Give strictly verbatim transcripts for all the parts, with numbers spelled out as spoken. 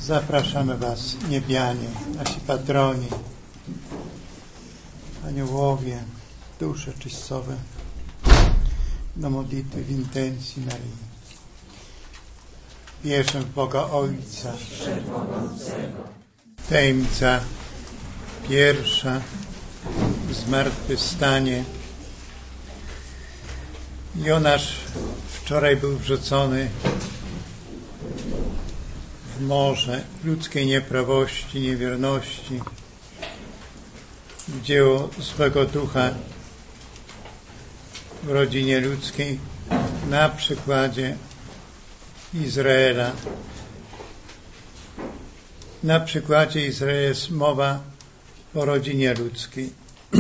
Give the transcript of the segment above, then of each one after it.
Zapraszamy Was, niebianie, nasi patroni, aniołowie, dusze czyścowe, do modlitwy w intencji Maryi. Wierzę w Boga Ojca, tajemnica pierwsza, zmartwychwstanie. Jonasz wczoraj był wrzucony w morze ludzkiej nieprawości, niewierności, w dzieło złego ducha w rodzinie ludzkiej na przykładzie Izraela. Na przykładzie Izraela jest mowa o rodzinie ludzkiej.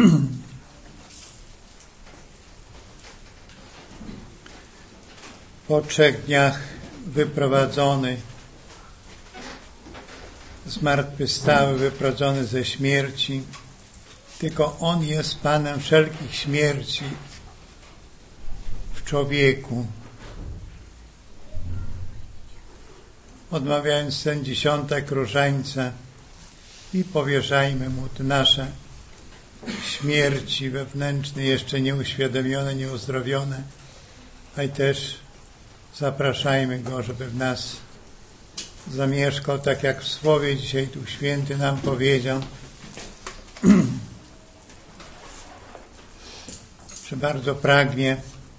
Po trzech dniach wyprowadzony, zmartwychwstały, wyprowadzony ze śmierci. Tylko On jest Panem wszelkich śmierci w człowieku. Odmawiając ten dziesiątek różańca i powierzajmy Mu te nasze śmierci wewnętrzne, jeszcze nieuświadomione, nieuzdrowione, a i też zapraszajmy Go, żeby w nas zamieszkał, tak jak w Słowie dzisiaj Duch Święty nam powiedział, że bardzo pragnie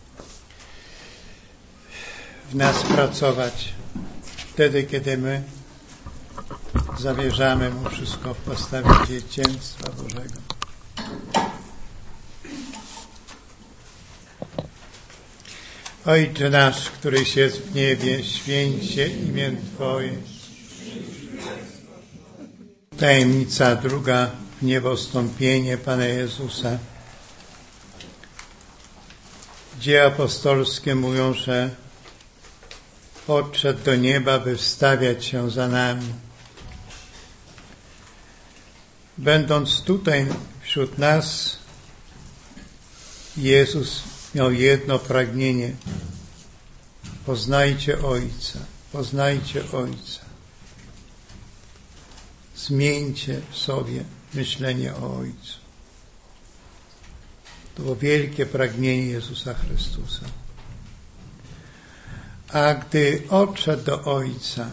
w nas pracować wtedy, kiedy my zawierzamy Mu wszystko w postawie dzieciństwa Bożego. Ojcze nasz, któryś jest w niebie, święć się imię Twoje. Tajemnica druga, niebowstąpienie Pana Jezusa. Dzieje apostolskie mówią, że odszedł do nieba, by wstawiać się za nami. Będąc tutaj wśród nas, Jezus miał jedno pragnienie. Poznajcie Ojca, poznajcie Ojca. Zmieńcie w sobie myślenie o Ojcu. To było wielkie pragnienie Jezusa Chrystusa. A gdy odszedł do Ojca,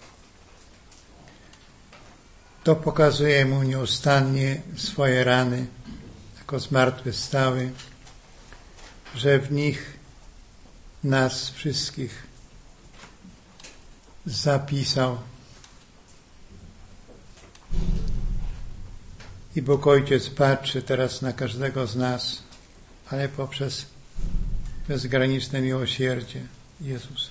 to pokazuje Mu nieustannie swoje rany, jako zmartwychwstały, że w nich nas wszystkich zapisał. I Bóg Ojciec patrzy teraz na każdego z nas, ale poprzez bezgraniczne miłosierdzie Jezusa.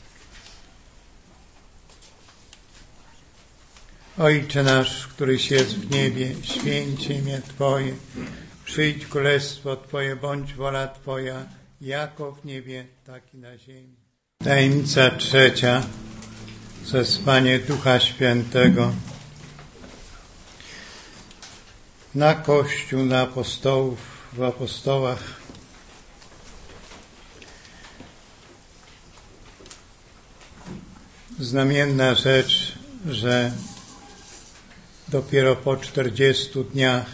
Ojcze nasz, któryś jest w niebie, święć imię Twoje, przyjdź królestwo Twoje, bądź wola Twoja, jako w niebie, tak i na ziemi. Tajemnica trzecia, zesłanie Ducha Świętego na Kościół, na apostołów, w apostołach. Znamienna rzecz, że dopiero po czterdziestu dniach,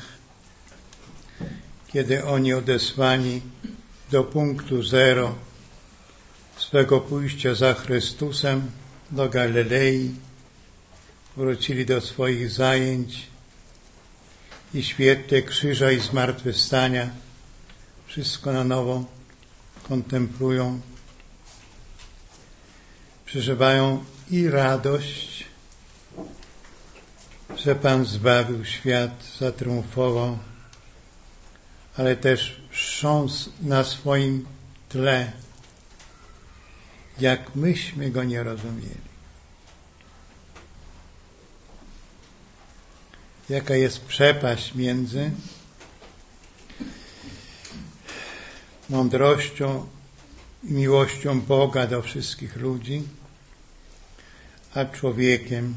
kiedy oni odesłani do punktu zero swego pójścia za Chrystusem do Galilei, wrócili do swoich zajęć i świecie krzyża i zmartwychwstania wszystko na nowo kontemplują, przeżywają i radość, że Pan zbawił świat, zatriumfował, ale też wstrząs na swoim tle, jak myśmy Go nie rozumieli. Jaka jest przepaść między mądrością i miłością Boga do wszystkich ludzi, a człowiekiem.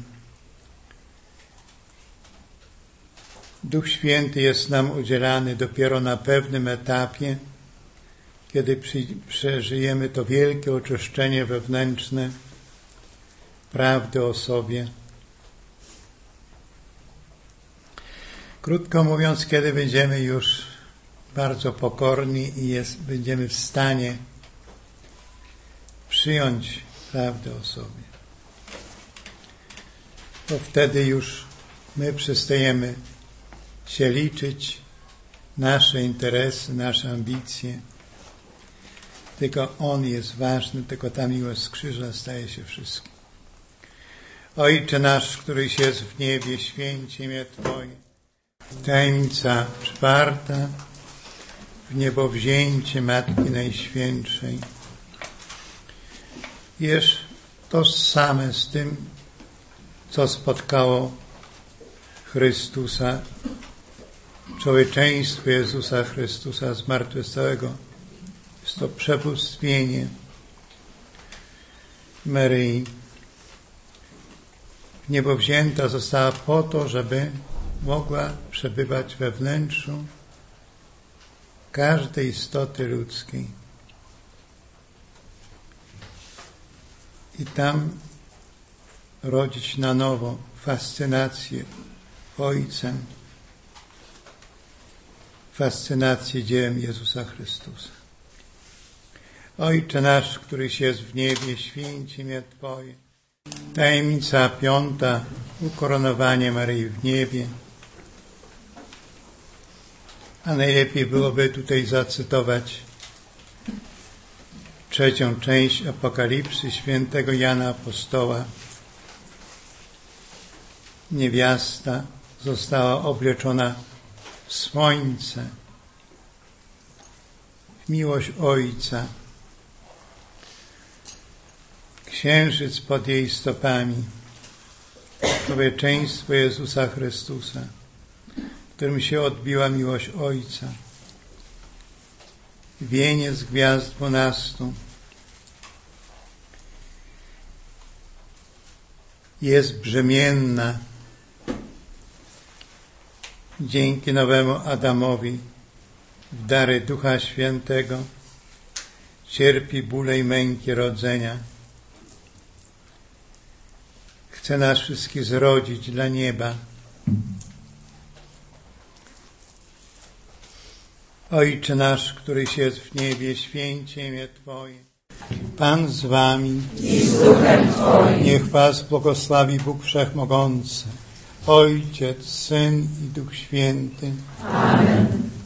Duch Święty jest nam udzielany dopiero na pewnym etapie, kiedy przy, przeżyjemy to wielkie oczyszczenie wewnętrzne prawdy o sobie, Krótko mówiąc, kiedy będziemy już bardzo pokorni i jest, będziemy w stanie przyjąć prawdę o sobie, to wtedy już my przestajemy się liczyć, nasze interesy, nasze ambicje. Tylko On jest ważny, tylko ta miłość z krzyża staje się wszystkim. Ojcze nasz, któryś jest w niebie, święć imię Twoje. Tajemnica czwarta, wniebowzięcie Matki Najświętszej. Jest to same z tym, co spotkało Chrystusa, człowieczeństwo Jezusa Chrystusa zmartwychwstałego. Jest to przebóstwienie Maryi. W niebo wzięta została po to, żeby mogła przebywać we wnętrzu każdej istoty ludzkiej. I tam rodzić na nowo fascynację Ojcem, fascynację dziełem Jezusa Chrystusa. Ojcze nasz, któryś jest w niebie, święć imię Twoje. Tajemnica piąta, ukoronowanie Maryi w niebie. A najlepiej byłoby tutaj zacytować trzecią część Apokalipsy świętego Jana Apostoła. Niewiasta została obleczona w słońce, w miłość Ojca. Księżyc pod jej stopami, człowieczeństwo Jezusa Chrystusa, którym się odbiła miłość Ojca. Wieniec gwiazd dwunastu jest brzemienna dzięki nowemu Adamowi w dary Ducha Świętego, cierpi bóle i męki rodzenia. Chce nas wszystkich zrodzić dla nieba. Ojcze nasz, któryś jest w niebie, święć imię Twoje. Pan z wami i z duchem Twoim. Niech was błogosławi Bóg Wszechmogący, Ojciec, Syn i Duch Święty. Amen.